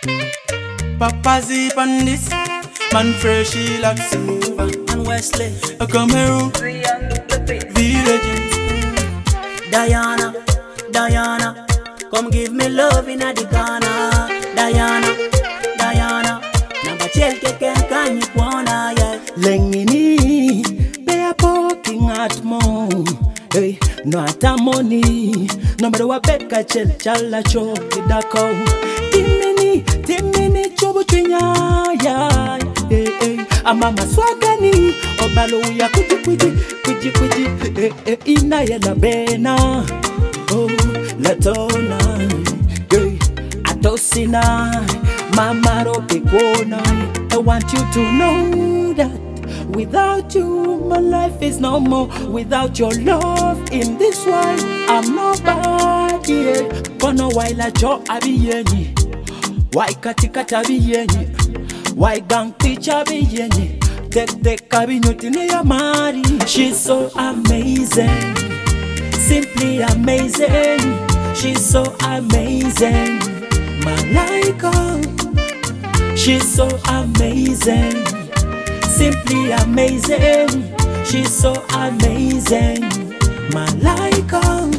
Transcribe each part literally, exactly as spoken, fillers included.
Papa Zip on this, man freshy like silver. And Wesley, I come here, V-Legends. Diana, Diana, come give me love in a the corner. Diana, Diana, number chelke ken kanyi kwana yeah. Lengini, they are poking at mom. Hey, no ata money. No matter what bet kachel chala cho kidako. Timini, timini chobo chinya ya. Hey hey, amama swagani. Obalo ya kuji kuji kuji kuji. Hey hey, ina ya la bena. Oh, latona. Hey, atosina. Mama roke kona. I want you to know that without you, my life is no more. Without your love in this world, I'm nobody. Kono waila cho abiyeni, why katikata abiyeni, why gang teacher abiyeni, tek tek kabinyuti ne yamari. She's so amazing, simply amazing. She's so amazing, Malaika. She's so amazing, simply amazing. She's so amazing, Malaika.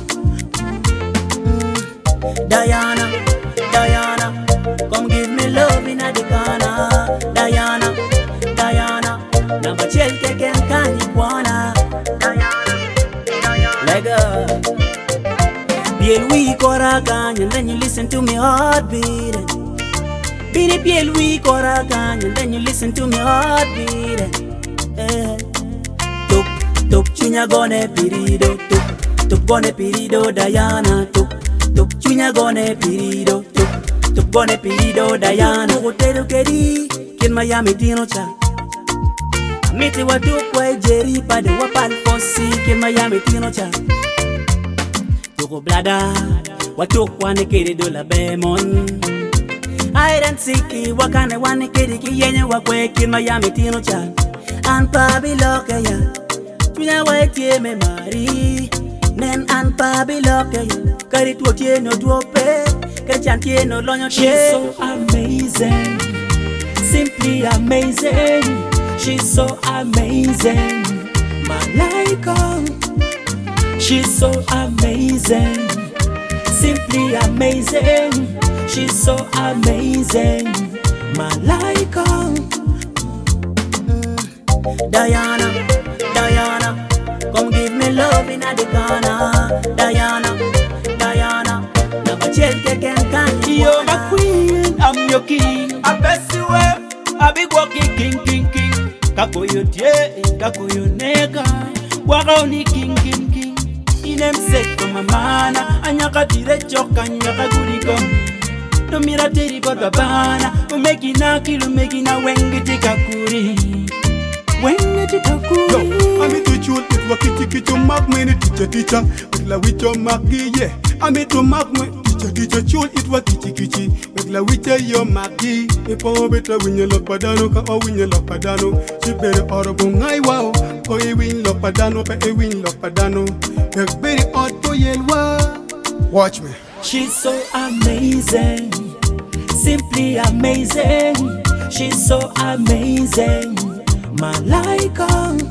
mm. Diana, Diana, come give me love in a the corner. Diana, Diana, number chelke ken kanyi kwana. Diana, Diana, Lega. Biel we koragan and then you listen to me heartbeat. Bini piel we koragan and then you listen to me heartbeat. Eh. Tuk tuk chunya gone pirido, tuk tuk gone pirido Diana, tuk tuk chunya gone pirido, tuk tuk gone pirido Diana. Hotel kedi kin Miami tino cha. Miti watu kwa jeri pade wapal fosi kin Miami tino cha. Tuko blada watu kwa nekedi dola bemon. I don't seek wakane wane kedi ki yenye wakwe kin Miami tino cha. An pabi loke ya tunya waetie me mari. Nen an pabi loke ya kari tuotie no duope kari chantie no lonyo te. She's so amazing, simply amazing. She's so amazing, Malaika. She's so amazing, simply amazing. She's so amazing, Malaika. mm. Diana, Diana, come give me love in a the corner. Diana, Diana, number chelke ken kanyi You're my queen, I'm your king. I best you up, I be walking king, king, king. Kako yo tie, kako yo nega. Waka oni king, king, king. Inem set for my mana. Anyaka dire choka, anyaka guriko. No mira teri kwa babana. Umeki na kilu, umeki na wengi tikakuri. Wengi tikakuri. Yo, I mean to shoot it, wa kiti kiti mag me teacher teacher. With la with your magi, yeah. I mean to mag me teacher teacher. Shoot it, wa kiti kiti. With la with your magi. If I better win your lock padano, ka o win your lock padano. She better order bungai wow. Ko e win lock padano, pe e win lock padano. Ek very odd to yelwa. Watch me. She's so amazing, simply amazing. She's so amazing, Malaika.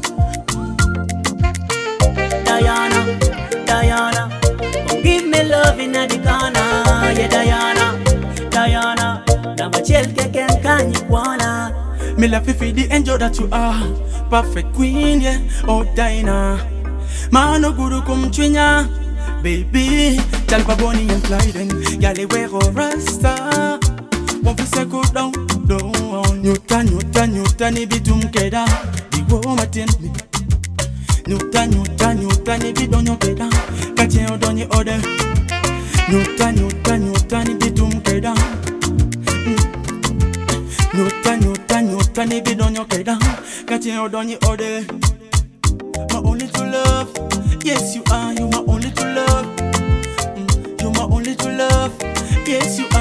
Diana, Diana, come give me love in a the corner. Yeah, Diana, Diana, number chelke ken kanyi kwana. Me love you for the angel that you are, perfect queen, yeah. Oh Diana, man no guru kum twinya, baby. Talpa Bonnie and Clyde, and Yale wear a rasta. One for say go down, down. Newton, Newton, Newton, it be tum keda. The woman tin me. Newton, Newton, Newton, it be done your keda. Catch you done your order. Newton, Newton, Newton, it be tum keda. Newton, Newton, Newton, it be done your keda. Catch you done your order. My only true love, yes you are, you my only true love. You my only true love, yes you